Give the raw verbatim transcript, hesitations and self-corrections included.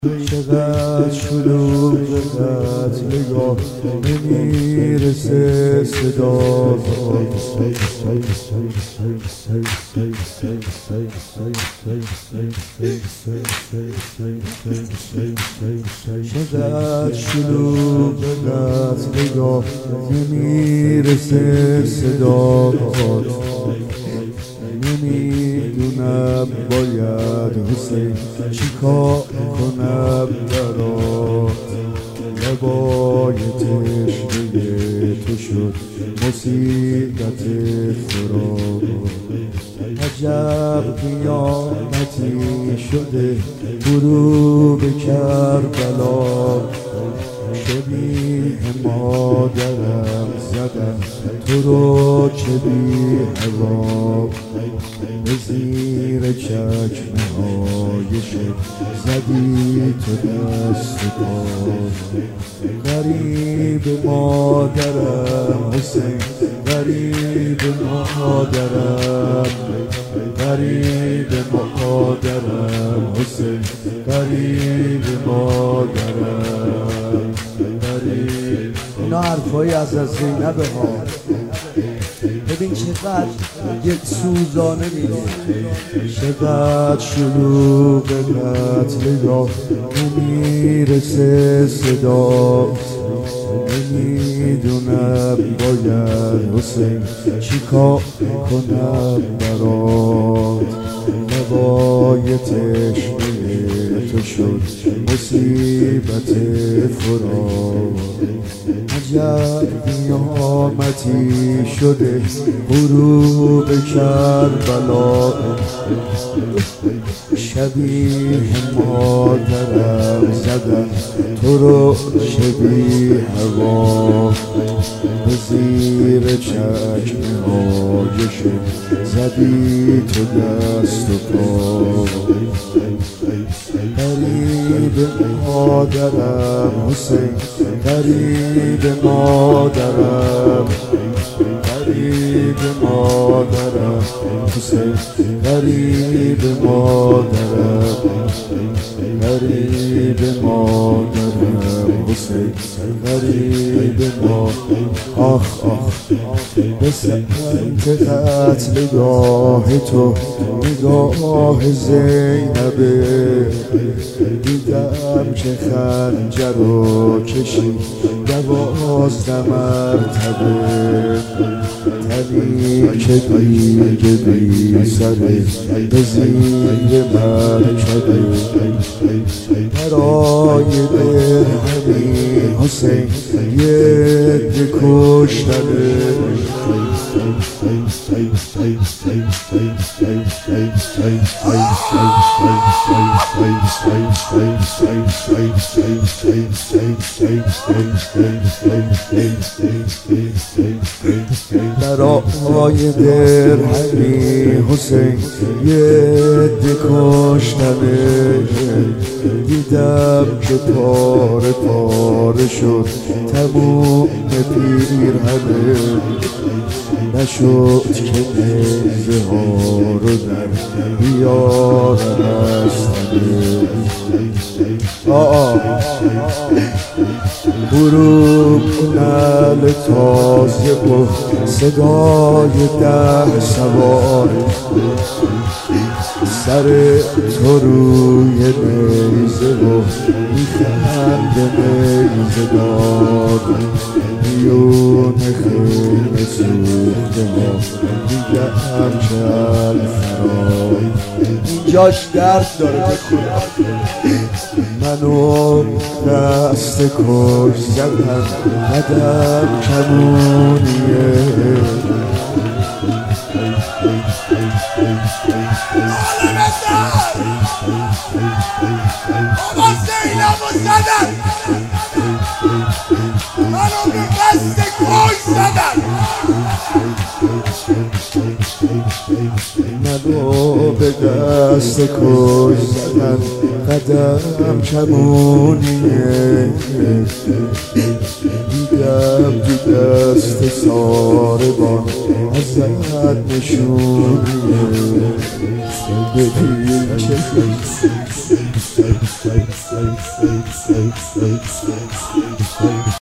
چقدر شلوغ قد نگاه نمیرسه صدا چقدر شلوغ قد نگاه نمیرسه صدا نمیدونم باید حسین چیکار کنم برات لبای تشنه تو شد مصیبت فراق عجب قیامتی شده غروب کربلا شبیه مادرم زدم تو رو که بی هوا به زیر چکمه های شب زدی تو دست پا غریب مادرم حسین غریب مادرم غریب مادرم حسین غریب مادرم غریب. اینا حرفایی از از زینبه ها. ببین چقدر یک سوزانه میگه چقدر شلوغ قتل یا نمیرسه صدا نمیدونم باید حسین چیکار کنم برات لبای تشنه تو شد مصیبت فراق عجب قیامتی شده غروب کربلا شبیه مادرم زدم تو رو شبیه هوا به زیر چکمه های شب زدی تو دست و پا غریب مادرم حسین غریب مادرم غریب مادرم حسین غریب مادرم غریب مادرم حسین غریب مادرم. آخ آخ به سمت قتلگاه تو نگاه زینبه دیدم که خنجر رو کشید دوازده مرتبه تنی که دیگه بی سره به زیر مرکبه برای درهمی حسین یه ده کشتنه برای درهمی حسین یه ده کشتنه دیدم که پاره پاره شد تموم پیرهنه نشد که نیزه ها رو در بیارن از تنه آه غروب نل تازه و صدای ده سوار سر تو روی نیزه و میخنده نیزه دار میون خیمه سوخته ها میگم چل فرار اینجاش درد داره بکنم منو دست کش زدن قدم کمونیه آقا زینبو زدن منو به دست کش زدن منو به دست کش زدن قدم کمونیه دیدم تو دست ساربان ازت نشونیه ببین چه say, say, say, say, say, say, say, say, say.